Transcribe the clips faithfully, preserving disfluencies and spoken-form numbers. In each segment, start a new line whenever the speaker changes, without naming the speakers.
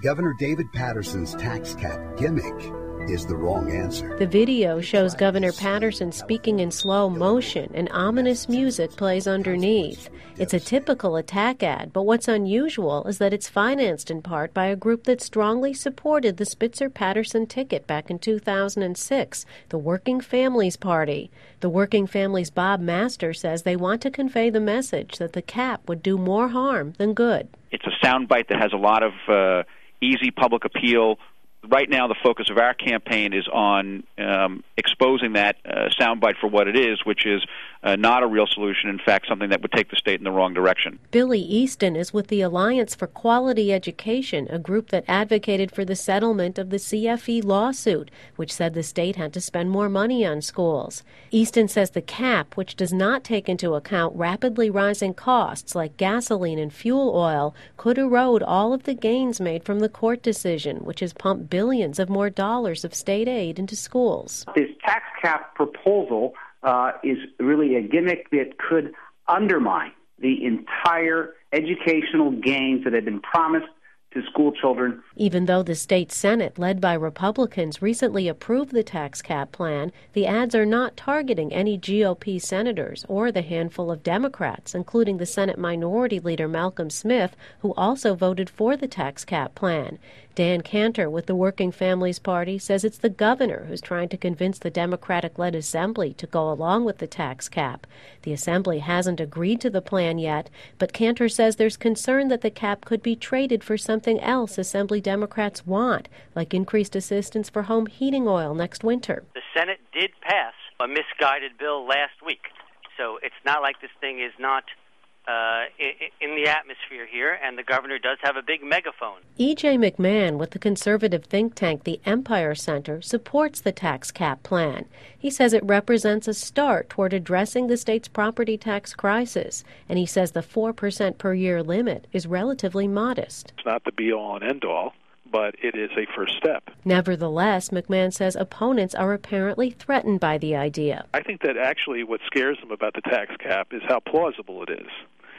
Governor David Paterson's tax cap gimmick is the wrong answer.
The video shows Governor Paterson speaking in slow motion, and ominous music plays underneath. It's a typical attack ad, but what's unusual is that it's financed in part by a group that strongly supported the Spitzer-Paterson ticket back in two thousand six, the Working Families Party. The Working Families' Bob Master says they want to convey the message that the cap would do more harm than good.
It's a soundbite that has a lot of uh, easy public appeal. Right now, the focus of our campaign is on um, exposing that uh, soundbite for what it is, which is uh, not a real solution, in fact, something that would take the state in the wrong direction.
Billy Easton is with the Alliance for Quality Education, a group that advocated for the settlement of the C F E lawsuit, which said the state had to spend more money on schools. Easton says the cap, which does not take into account rapidly rising costs like gasoline and fuel oil, could erode all of the gains made from the court decision, which has pumped billions of more dollars of state aid into schools.
This tax cap proposal uh, is really a gimmick that could undermine the entire educational gains that have been promised to school children.
Even though the state Senate, led by Republicans, recently approved the tax cap plan, the ads are not targeting any G O P senators or the handful of Democrats, including the Senate Minority Leader Malcolm Smith, who also voted for the tax cap plan. Dan Cantor with the Working Families Party says it's the governor who's trying to convince the Democratic-led Assembly to go along with the tax cap. The Assembly hasn't agreed to the plan yet, but Cantor says there's concern that the cap could be traded for something else Assembly Democrats want, like increased assistance for home heating oil next winter.
The Senate did pass a misguided bill last week, so it's not like this thing is not Uh, in the atmosphere here, and the governor does have a big megaphone.
E J McMahon with the conservative think tank the Empire Center supports the tax cap plan. He says it represents a start toward addressing the state's property tax crisis, and he says the four percent per year limit is relatively modest.
It's not the be-all and end-all, but it is a first step.
Nevertheless, McMahon says opponents are apparently threatened by the idea.
I think that actually what scares them about the tax cap is how plausible it is.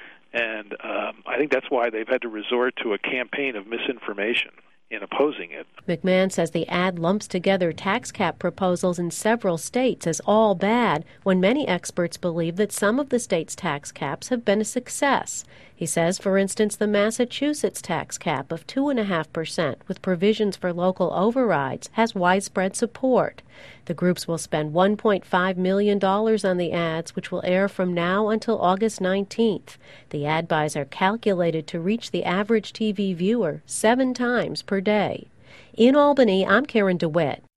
And um, I think that's why they've had to resort to a campaign of misinformation in opposing it.
McMahon says the ad lumps together tax cap proposals in several states as all bad, when many experts believe that some of the state's tax caps have been a success. He says, for instance, the Massachusetts tax cap of two point five percent with provisions for local overrides has widespread support. The groups will spend one point five million dollars on the ads, which will air from now until August nineteenth. The ad buys are calculated to reach the average T V viewer seven times per day. In Albany, I'm Karen DeWitt.